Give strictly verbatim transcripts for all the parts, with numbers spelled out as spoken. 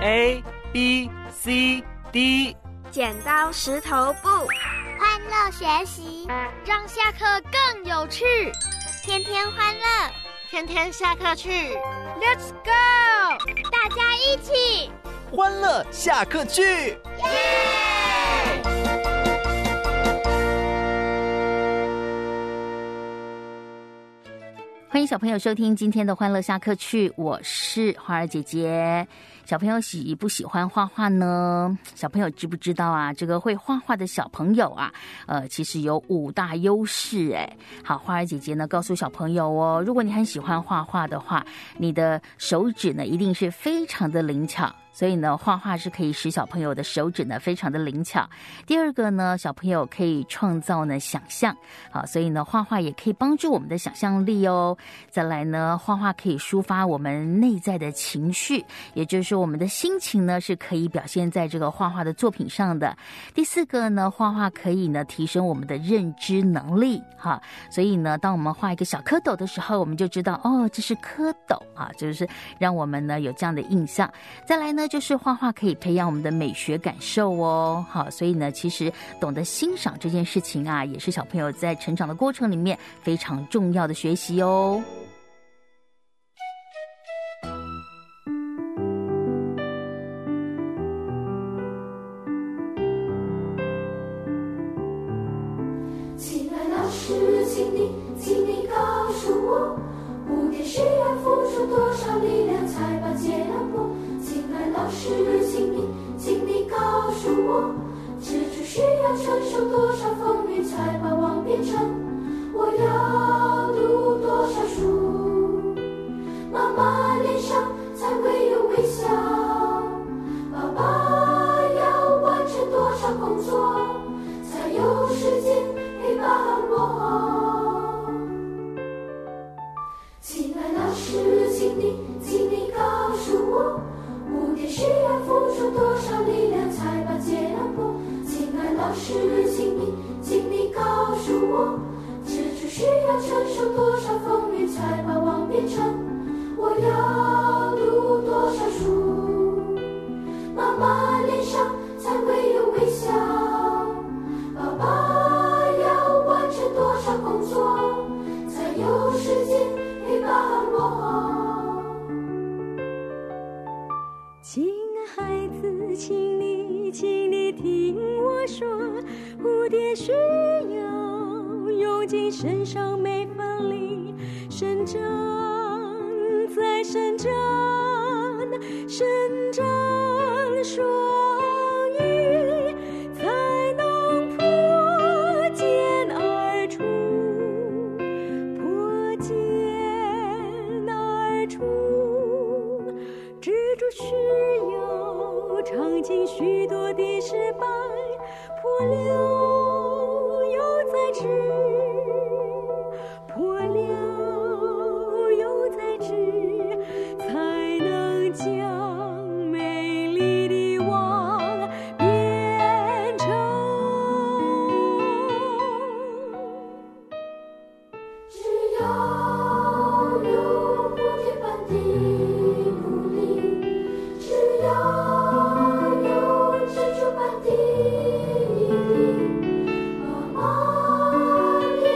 A B C D。 剪刀石头布， 欢乐学习， 让下课更有趣。 天天欢乐， 天天下课去 ，Let's go！ 大家一起欢乐下课去， 耶！ 欢迎小朋友收听今天的欢乐下课去，我是花儿姐姐。小朋友喜不喜欢画画呢？小朋友知不知道啊？这个会画画的小朋友啊，呃，其实有五大优势哎。好，花儿姐姐呢告诉小朋友哦，如果你很喜欢画画的话，你的手指呢一定是非常的灵巧。所以呢，画画是可以使小朋友的手指呢非常的灵巧。第二个呢，小朋友可以创造呢想象，好，所以呢，画画也可以帮助我们的想象力哦。再来呢，画画可以抒发我们内在的情绪，也就是说，我们的心情呢是可以表现在这个画画的作品上的。第四个呢，画画可以呢提升我们的认知能力，哈，所以呢，当我们画一个小蝌蚪的时候，我们就知道哦，这是蝌蚪啊，就是让我们呢有这样的印象。再来呢，就是画画可以培养我们的美学感受哦，好，所以呢，其实懂得欣赏这件事情啊，也是小朋友在成长的过程里面非常重要的学习哦。 亲爱老师，请你，请你告诉我，蝴蝶需要付出多少力量才把结能破？亲爱老师，请你，请你告诉我，蜘蛛需要承受多少风雨才把网变成？我要读多少书，妈妈脸上才会有微笑？爸爸要完成多少工作，才有时间陪伴我？亲爱老师，请你，请你告诉我，蝴蝶需要付出多少力量才把结能破？亲爱老师，请你，请你告诉我，蜘蛛需要承受多少风雨才把网变成？我要读多少书，妈妈脸上才会有微笑？爸爸要完成多少工作，才有时间陪伴我？ 亲爱孩子，请你，请你听我说，蝴蝶需要用尽身上每分力，伸展再伸展，伸展双翼，才能破茧而出，破茧而出。蜘蛛需要尝尽许多的失败，破了又再织，破了又再织，才能将美丽的网变成。 只要有蝴蝶般的努力，只要有蜘蛛般的毅力，妈妈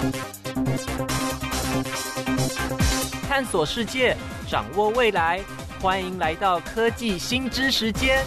探索世界，掌握未来，欢迎来到科技新知时间。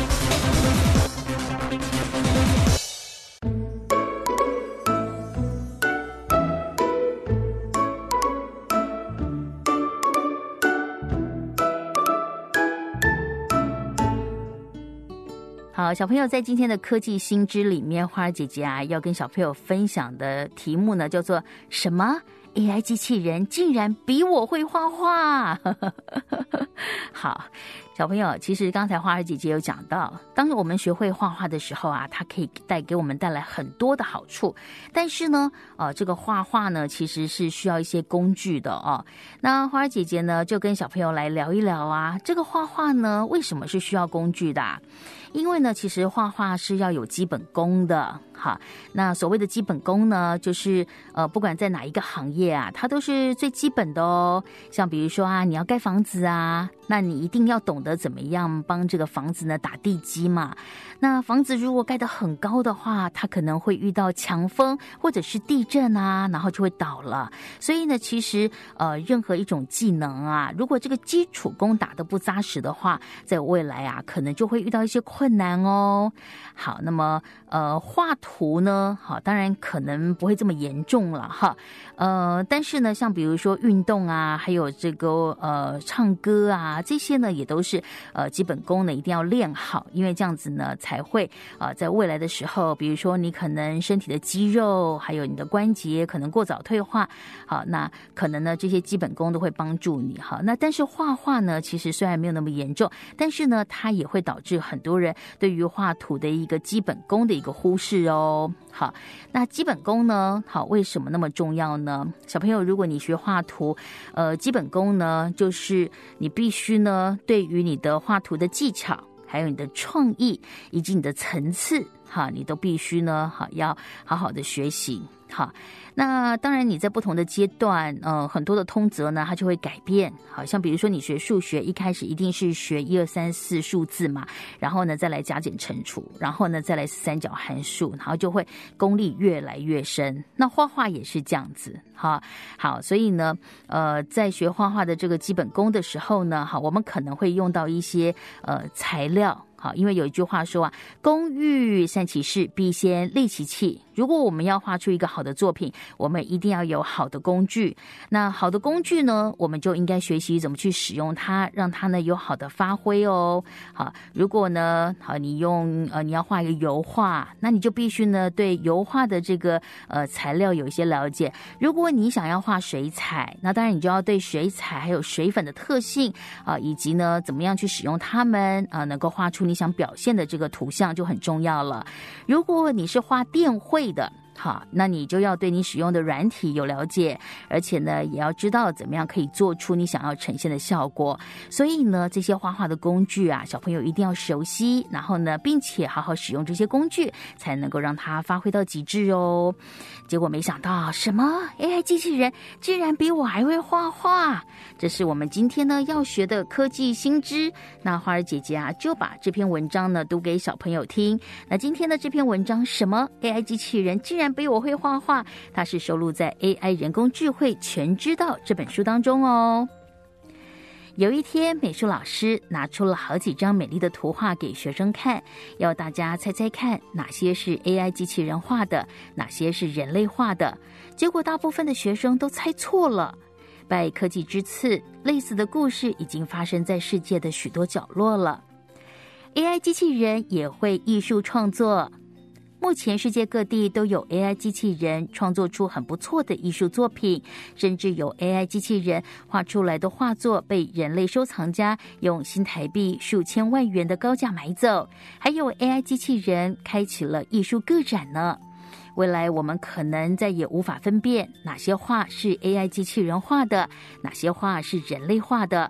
好，小朋友在今天的科技新知里面，花儿姐姐啊要跟小朋友分享的题目呢叫做什么？A I 机器人竟然比我会画画。好，小朋友，其实刚才花儿姐姐有讲到，当我们学会画画的时候啊，它可以带给我们带来很多的好处。但是呢，呃，这个画画呢，其实是需要一些工具的哦。那花儿姐姐呢，就跟小朋友来聊一聊啊，这个画画呢，为什么是需要工具的啊？因为呢，其实画画是要有基本功的。好，那所谓的基本功呢，就是呃，不管在哪一个行业啊，它都是最基本的哦。像比如说啊，你要盖房子啊，那你一定要懂得怎么样帮这个房子呢打地基嘛。那房子如果盖得很高的话，它可能会遇到强风或者是地震啊，然后就会倒了。所以呢，其实呃，任何一种技能啊，如果这个基础功打得不扎实的话，在未来啊，可能就会遇到一些困难哦。好，那么呃，画图呢，好，当然可能不会这么严重了哈。呃，但是呢，像比如说运动啊，还有这个呃唱歌啊，这些呢也都是呃基本功呢一定要练好，因为这样子呢才会呃在未来的时候，比如说你可能身体的肌肉还有你的关节可能过早退化，好，那可能呢这些基本功都会帮助你哈。那但是画画呢，其实虽然没有那么严重，但是呢它也会导致很多人对于画图的一个基本功的一个忽视哦。好，那基本功呢，好，为什么那么重要呢？小朋友，如果你学画图，呃，基本功呢，就是你必须呢，对于你的画图的技巧，还有你的创意，以及你的层次，哈，你都必须呢，好，要好好的学习。好，那当然你在不同的阶段，呃，很多的通则呢，它就会改变。好像比如说你学数学，一开始一定是学一二三四数字嘛，然后呢再来加减乘除，然后呢再来三角函数，然后就会功力越来越深。那画画也是这样子，哈，好，所以呢，呃，在学画画的这个基本功的时候呢，好，我们可能会用到一些呃材料。好，因为有一句话说啊，工欲善其事，必先利其器。如果我们要画出一个好的作品，我们一定要有好的工具。那好的工具呢，我们就应该学习怎么去使用它，让它呢有好的发挥哦。好，如果呢，好，你用呃你要画一个油画，那你就必须呢对油画的这个呃材料有一些了解。如果你想要画水彩，那当然你就要对水彩还有水粉的特性啊、呃，以及呢怎么样去使用它们啊、呃，能够画出你想表现的这个图像就很重要了。如果你是画电绘的，好，那你就要对你使用的软体有了解，而且呢也要知道怎么样可以做出你想要呈现的效果。所以呢这些画画的工具啊，小朋友一定要熟悉，然后呢并且好好使用这些工具，才能够让它发挥到极致哦。结果没想到什么 A I 机器人竟然比我还会画画，这是我们今天呢要学的科技新知。那花儿姐姐啊就把这篇文章呢读给小朋友听。那今天的这篇文章什么 A I 机器人竟然比我会画画，它是收录在 A I 人工智慧全知道这本书当中哦。有一天，美术老师拿出了好几张美丽的图画给学生看，要大家猜猜看哪些是 A I 机器人画的，哪些是人类画的。结果大部分的学生都猜错了。拜科技之赐，类似的故事已经发生在世界的许多角落了。A I 机器人也会艺术创作。目前世界各地都有 A I 机器人创作出很不错的艺术作品，甚至有 A I 机器人画出来的画作被人类收藏家用新台币数千万元的高价买走，还有 A I 机器人开启了艺术个展呢。未来我们可能再也无法分辨哪些画是 A I 机器人画的，哪些画是人类画的。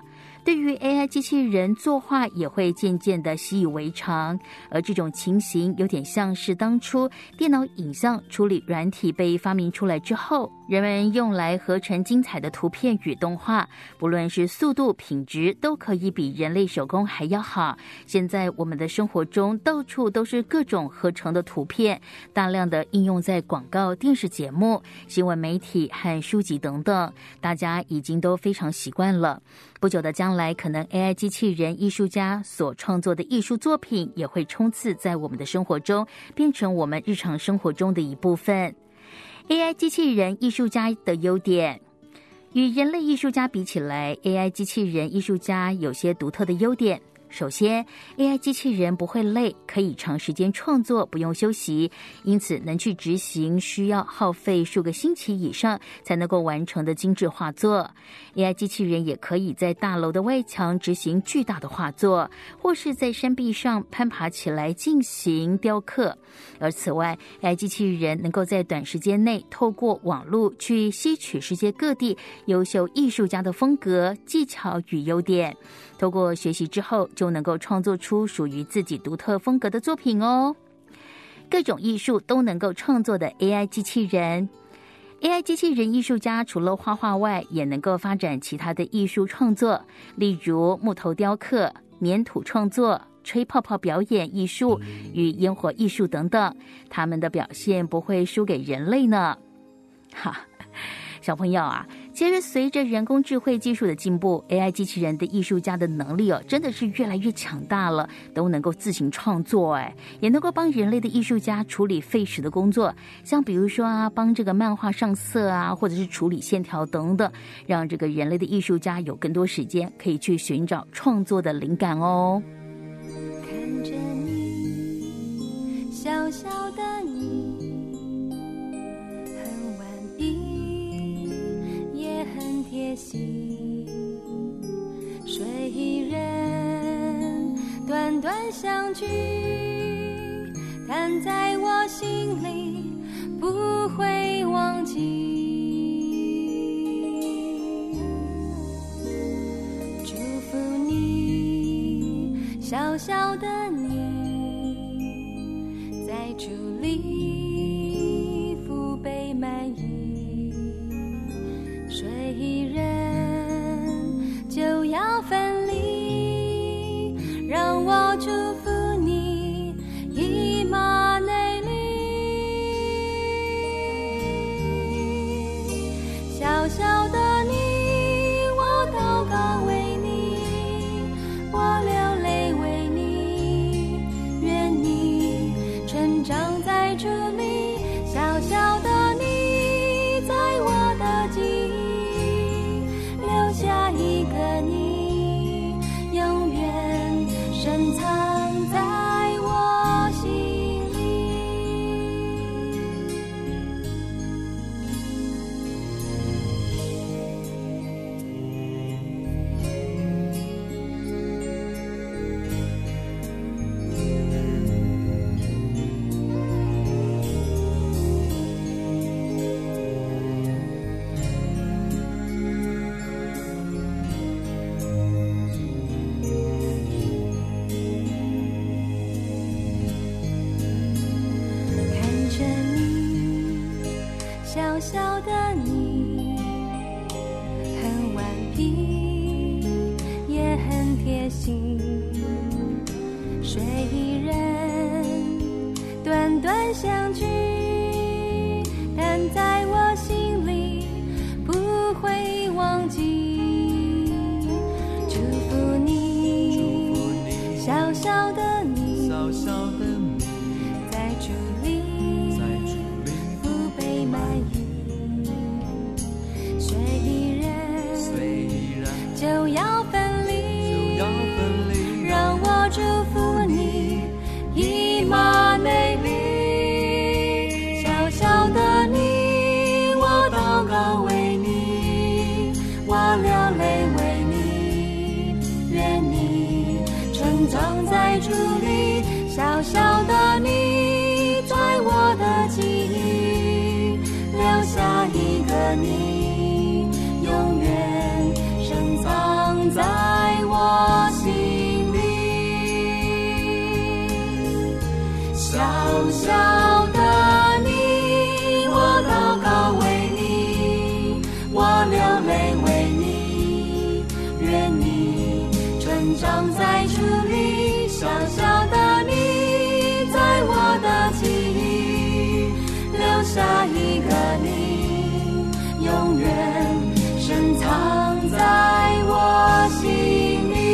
对于 A I 机器人作画也会渐渐的习以为常，而这种情形有点像是当初电脑影像处理软体被发明出来之后，人们用来合成精彩的图片与动画，不论是速度品质都可以比人类手工还要好。现在我们的生活中到处都是各种合成的图片，大量的应用在广告、电视节目、新闻媒体和书籍等等，大家已经都非常习惯了。不久的将来，可能 A I 机器人艺术家所创作的艺术作品也会冲刺在我们的生活中，变成我们日常生活中的一部分。A I 机器人艺术家的优点，与人类艺术家比起来， A I 机器人艺术家有些独特的优点。首先 A I 机器人不会累，可以长时间创作，不用休息，因此能去执行需要耗费数个星期以上才能够完成的精致画作。 A I 机器人也可以在大楼的外墙执行巨大的画作，或是在山壁上攀爬起来进行雕刻。而此外 A I 机器人能够在短时间内透过网络去吸取世界各地优秀艺术家的风格、技巧与优点，透过学习之后就能够创作出属于自己独特风格的作品哦。各种艺术都能够创作的 A I 机器人， A I 机器人艺术家除了画画外，也能够发展其他的艺术创作，例如木头雕刻、粘土创作、吹泡泡表演艺术与烟火艺术等等，他们的表现不会输给人类呢。哈，小朋友啊，其实随着人工智慧技术的进步， A I 机器人的艺术家的能力哦，真的是越来越强大了，都能够自行创作，哎，也能够帮人类的艺术家处理费时的工作，像比如说啊，帮这个漫画上色啊，或者是处理线条等等，让这个人类的艺术家有更多时间可以去寻找创作的灵感哦。 看着你，小小的你，很顽皮，也很贴心。虽然短短相聚，但在我心里不会忘记。祝福你，小小的你，在主里福杯满溢。虽然就要分离，让我祝福你，以马内利。小小的你，我祷告为你，我流泪为你，愿你成长在主里。小小的你，在我的记忆留下一个你，永远深藏在我心里。看着你，小小的你，很顽皮，也很贴心。虽然短短相聚，但在我心里不会忘记。祝福你，小小的你， 小小的你， 在主里在主里福杯满溢。虽然虽然就要分离， 就要分离， 让我祝福你，以马内利。小小的你，我祷告为你，我流泪为你，愿你成长在主里。小小的你，在我的记忆留下一个你，永远深藏在小小的你，我祷告为你，我流泪为你，愿你成长在主里。小小的你，在我的记忆留下一个你，永远深藏在我心里。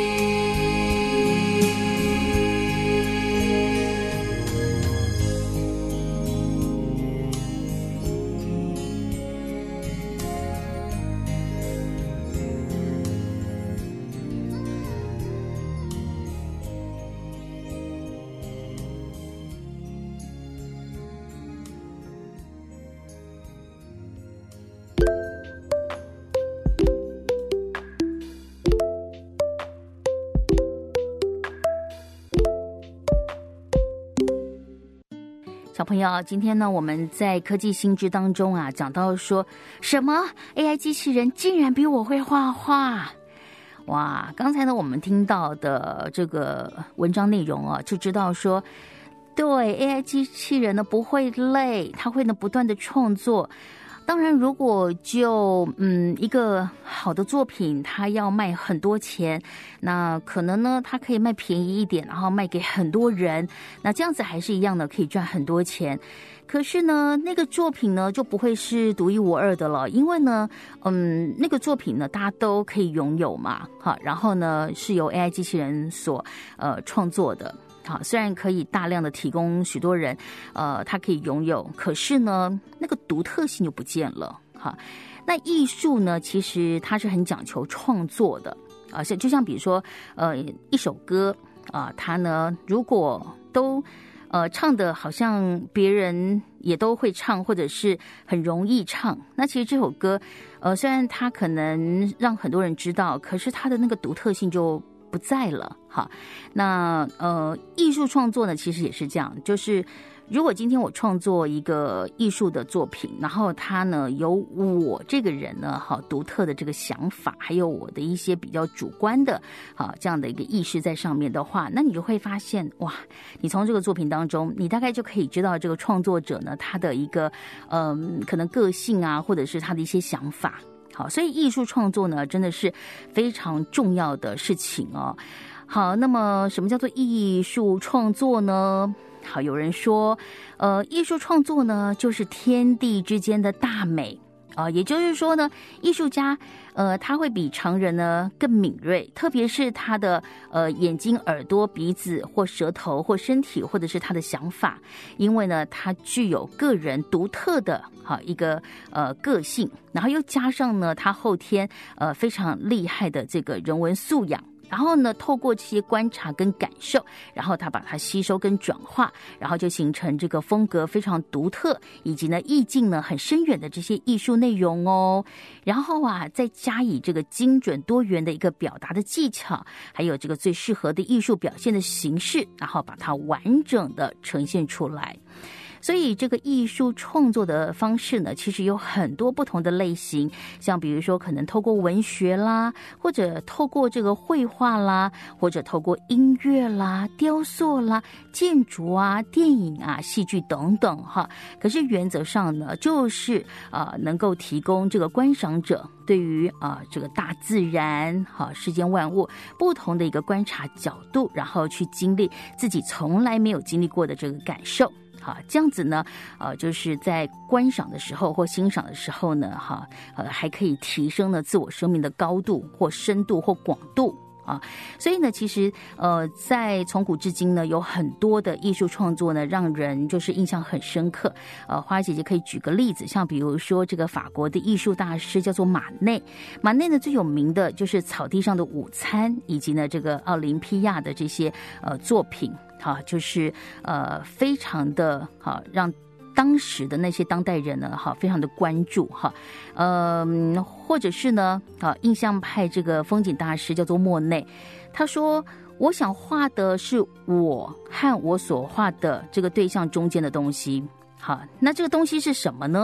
小朋友，今天呢，我们在科技新知当中啊，讲到说什么 A I 机器人竟然比我会画画。哇，刚才呢，我们听到的这个文章内容啊，就知道说，对 A I 机器人呢不会累，它会呢不断的创作。当然，如果就嗯一个好的作品，它要卖很多钱，那可能呢，它可以卖便宜一点，然后卖给很多人，那这样子还是一样的，可以赚很多钱。可是呢，那个作品呢就不会是独一无二的了，因为呢，嗯，那个作品呢大家都可以拥有嘛，好，然后呢是由 A I 机器人所呃创作的。好，虽然可以大量的提供许多人，呃，他可以拥有，可是呢，那个独特性就不见了。哈，那艺术呢，其实它是很讲求创作的啊，像就像比如说，呃，一首歌啊，它呢，如果都呃唱的好像别人也都会唱，或者是很容易唱，那其实这首歌，呃，虽然它可能让很多人知道，可是它的那个独特性就不在了。好，那呃，艺术创作呢，其实也是这样，就是如果今天我创作一个艺术的作品，然后它呢有我这个人呢，好独特的这个想法，还有我的一些比较主观的，好这样的一个意识在上面的话，那你就会发现，哇，你从这个作品当中，你大概就可以知道这个创作者呢，他的一个嗯、呃，可能个性啊，或者是他的一些想法。好，所以艺术创作呢，真的是非常重要的事情哦。好，那么什么叫做艺术创作呢？好，有人说，呃，艺术创作呢，就是天地之间的大美啊、呃，也就是说呢，艺术家呃，他会比常人呢更敏锐，特别是他的呃眼睛、耳朵、鼻子或舌头或身体，或者是他的想法，因为呢，他具有个人独特的好一个呃个性，然后又加上呢，他后天呃非常厉害的这个人文素养。然后呢，透过这些观察跟感受，然后他把它吸收跟转化，然后就形成这个风格非常独特，以及呢意境呢很深远的这些艺术内容哦。然后啊，再加以这个精准多元的一个表达的技巧，还有这个最适合的艺术表现的形式，然后把它完整的呈现出来。所以这个艺术创作的方式呢，其实有很多不同的类型，像比如说可能透过文学啦，或者透过这个绘画啦，或者透过音乐啦、雕塑啦、建筑啊、电影啊、戏剧等等哈。可是原则上呢，就是啊、呃、能够提供这个观赏者对于啊、呃、这个大自然哈、世间万物不同的一个观察角度，然后去经历自己从来没有经历过的这个感受。好，这样子呢，呃，就是在观赏的时候或欣赏的时候呢，哈，呃，还可以提升了自我生命的高度或深度或广度啊。所以呢，其实呃，在从古至今呢，有很多的艺术创作呢，让人就是印象很深刻。呃，花儿姐姐可以举个例子，像比如说这个法国的艺术大师叫做马内，马内呢最有名的就是《草地上的午餐》，以及呢这个奥林匹亚的这些呃作品。好，就是呃，非常的好，让当时的那些当代人呢，哈，非常的关注哈，呃，或者是呢，啊，印象派这个风景大师叫做莫内，他说，我想画的是我和我所画的这个对象中间的东西。好，那这个东西是什么呢？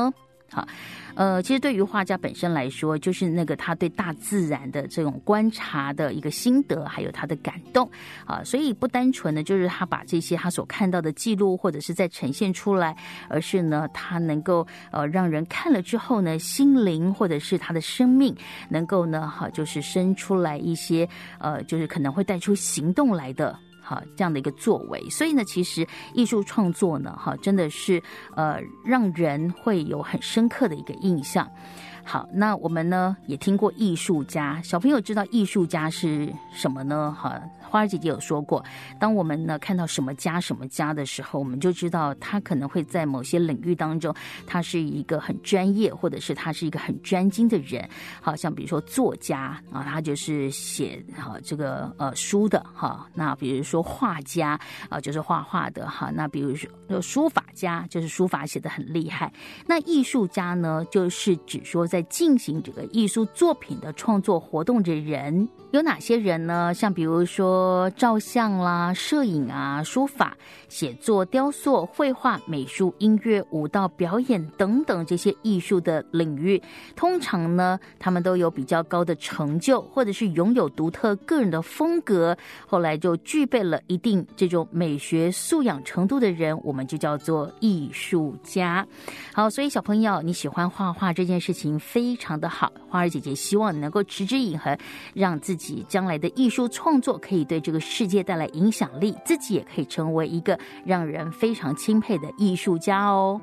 好，呃，其实对于画家本身来说，就是那个他对大自然的这种观察的一个心得，还有他的感动啊，所以不单纯的就是他把这些他所看到的记录或者是在呈现出来，而是呢，他能够呃让人看了之后呢，心灵或者是他的生命能够呢，哈、啊，就是生出来一些呃，就是可能会带出行动来的。好，这样的一个作为，所以呢，其实艺术创作呢，哈，真的是呃，让人会有很深刻的一个印象。好，那我们呢也听过艺术家，小朋友知道艺术家是什么呢？哈，花儿姐姐有说过，当我们呢看到什么家什么家的时候，我们就知道他可能会在某些领域当中，他是一个很专业，或者是他是一个很专精的人。好像比如说作家啊，他就是写哈这个呃书的哈。那比如说画家啊，就是画画的哈。那比如说书法家，就是书法写得很厉害。那艺术家呢，就是指说在进行这个艺术作品的创作活动的人。有哪些人呢？像比如说照相啦、摄影啊、书法、写作、雕塑、绘画、美术、音乐、舞蹈、表演等等这些艺术的领域，通常呢，他们都有比较高的成就，或者是拥有独特个人的风格，后来就具备了一定这种美学素养程度的人，我们就叫做艺术家。好，所以小朋友，你喜欢画画这件事情非常的好，花儿姐姐希望你能够持之以恒，让自己将来的艺术创作可以对这个世界带来影响力，自己也可以成为一个让人非常钦佩的艺术家哦。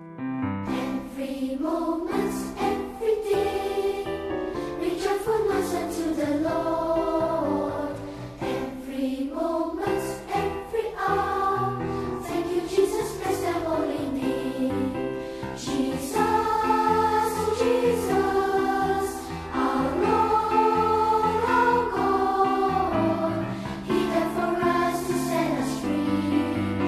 Every moment, every day, we joyfulness unto the Lord. Every moment, every hour, thank you, Jesus, bless the holy name. Jesus, oh Jesus, our Lord, our God, He died for us to set us free.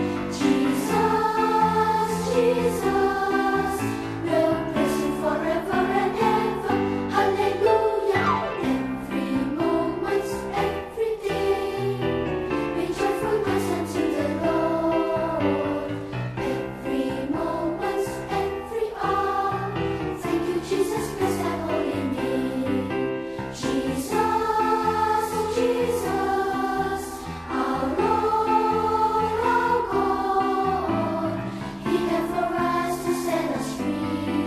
Jesus, Jesus, we'll praise Him forever and ever. Hallelujah. Every moment, every day, we joyfulness unto the Lord. Every moment, every hour, thank you, Jesus, bless Thy holy name. Jesus, oh Jesus, our Lord, our God, He died for us to set us free.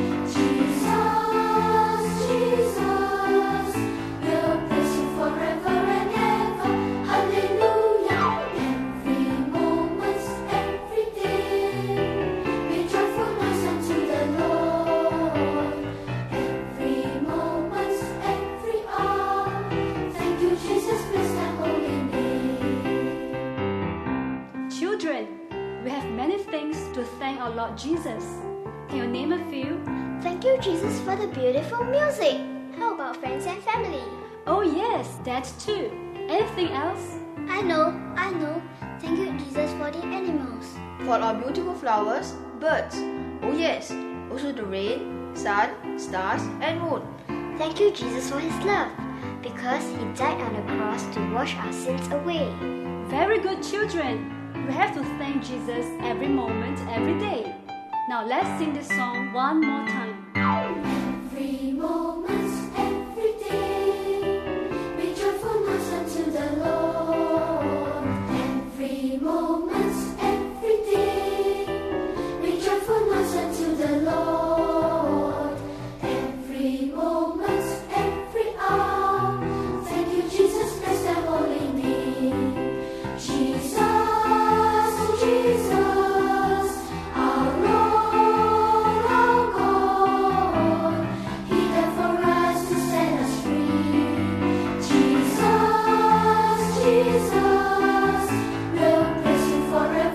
Jesus, Jesus, we'll praise Him forever and ever. Hallelujah. Every moment, every day, we joyfulness unto the Lord. Every moment, every hour, thank you, Jesus, bless Thy holy name. Children, we have many things to thank our Lord Jesus. Can you name a few? Thank you, Jesus, for the beautiful music. How about friends and family? Oh yes, that too. Anything else? I know, I know. Thank you, Jesus, for the animals. For our beautiful flowers, birds. Oh yes, also the rain, sun, stars, and moon. Thank you, Jesus, for His love, because He died on the cross to wash our sins away. Very good, children. We have to thank Jesus every moment, every day. Now let's sing this song one more time. Every moment, every day, we joyfulness unto the Lord. Every moment, every day, we joyfulness unto the Lord. Every moment, every hour, thank you, Jesus, bless Thy holy name. Jesus, oh Jesus, our Lord, our God, He died for us to set us free. Jesus, Jesus, we'll praise Him forever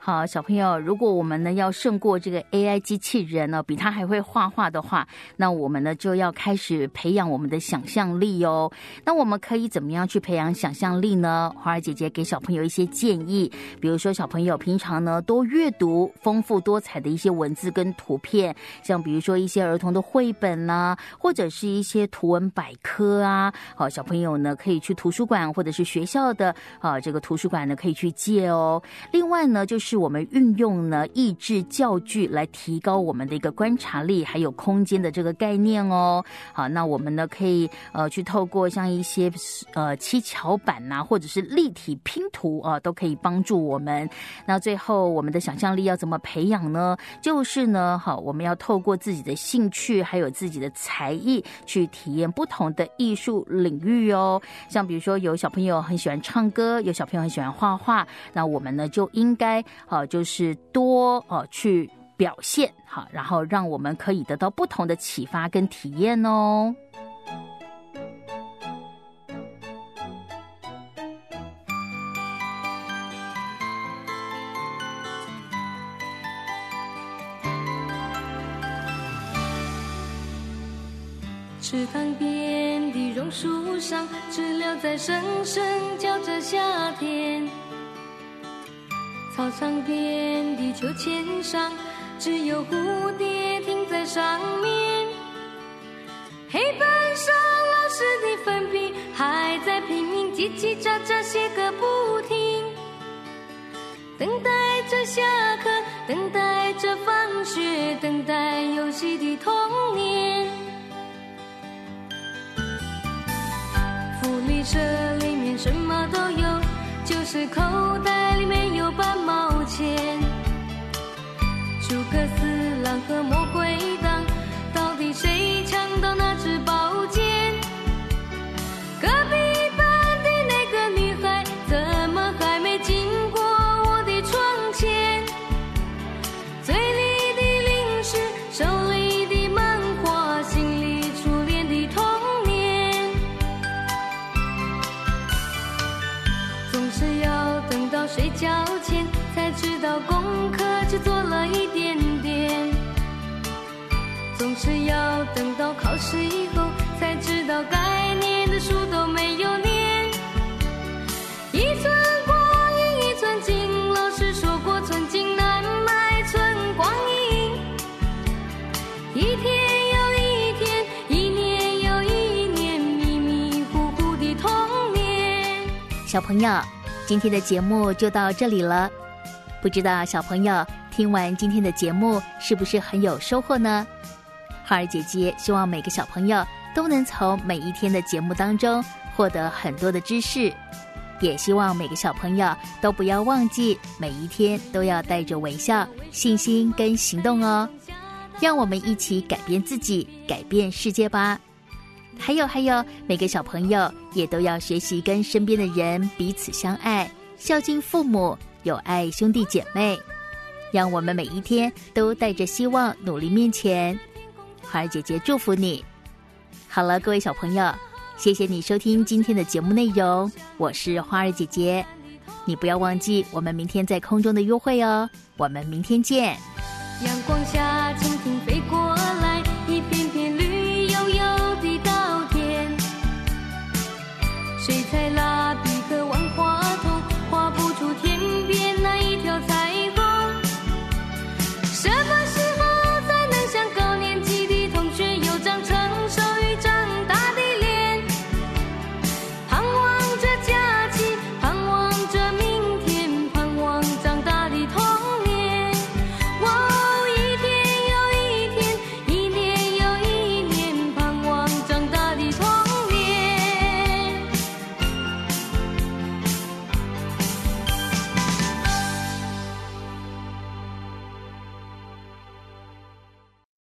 好，小朋友，如果我们呢要胜过这个 A I 机器人呢，比它还会画画的话，那我们呢就要开始培养我们的想象力哦。那我们可以怎么样去培养想象力呢？花儿姐姐给小朋友一些建议，比如说小朋友平常呢多阅读丰富多彩的一些文字跟图片，像比如说一些儿童的绘本啦、啊，或者是一些图文百科啊。好，小朋友呢可以去图书馆或者是学校的啊这个图书馆呢可以去借哦。另外呢，就是我们运用呢益智教具来提高我们的一个观察力，还有空间的这个概念哦。好，那我们呢可以呃去透过像一些呃七巧板呐、啊，或者是立体拼图啊，都可以帮助我们。那最后我们的想象力要怎么培养呢？就是呢，好，我们要透过自己的兴趣还有自己的才艺去体验不同的艺术领域哦。像比如说有小朋友很喜欢唱歌，有小朋友很喜欢画画，那我们呢就应该呃就是多呃去表现好，然后让我们可以得到不同的启发跟体验哦。 池塘边的榕树上，知了在声声叫着夏天。操场边的秋千上，只有蝴蝶停在上面。黑板上老师的粉笔还在拼命叽叽喳喳写个不停，等待着下课，等待着放学，等待游戏的童年。福利社里面什么都有，就是口袋里面有半毛钱。诸葛四郎和魔鬼党，到底谁抢到那支宝剑？隔壁班的那个女孩，怎么还没经过我的窗前？嘴里的零食，手里的漫画，心里初恋的童年。总是要等到睡觉前，才知道功课只做了一点点。总是要等到考试以后，才知道该念的书都没有念。一寸光阴一寸金，老师说过寸金难买寸光阴。一天又一天，一年又一年，迷迷糊糊的童年。 小朋友，今天的节目就到这里了。不知道小朋友听完今天的节目是不是很有收获呢？花儿姐姐希望每个小朋友都能从每一天的节目当中获得很多的知识，也希望每个小朋友都不要忘记每一天都要带着微笑、信心跟行动哦。让我们一起改变自己，改变世界吧。还有还有，每个小朋友也都要学习跟身边的人彼此相爱，孝敬父母，有爱兄弟姐妹。让我们每一天都带着希望努力面前。花儿姐姐祝福你。好了，各位小朋友，谢谢你收听今天的节目内容，我是花儿姐姐。你不要忘记我们明天在空中的约会哦，我们明天见。 阳光下